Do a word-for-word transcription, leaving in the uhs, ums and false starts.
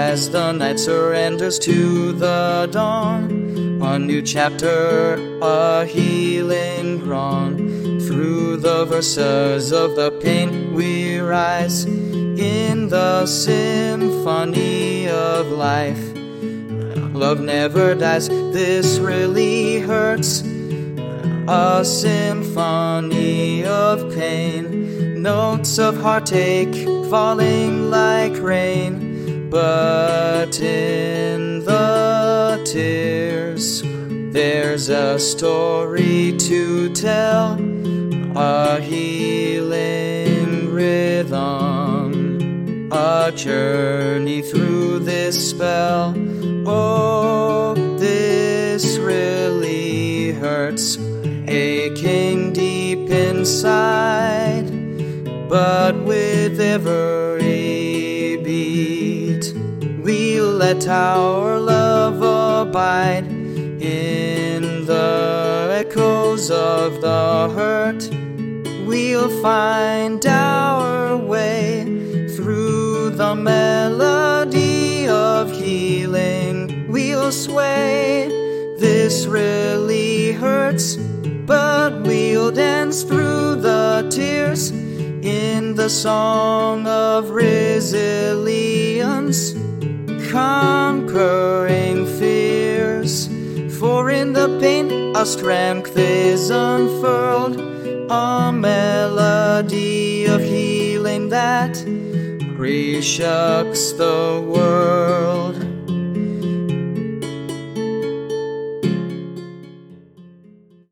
as the night surrenders to the dawn. A new chapter, a healing groan. Through the verses of the pain we rise in the symphony of life. Love never dies, this really hurts. A symphony of pain, notes of heartache falling like rain. But in the tears, there's a story to tell, a healing rhythm, a journey through this spell. Oh, this really hurts, aching deep inside, but with every beat we'll let our love abide in the echoes of the hurt. We'll find our way through the melody of healing. We'll sway, this really hurts, but we'll dance through the tears in the song of resilience, conquering fears. For in the pain our strength is unfurled, a melody of healing that reshocks the world.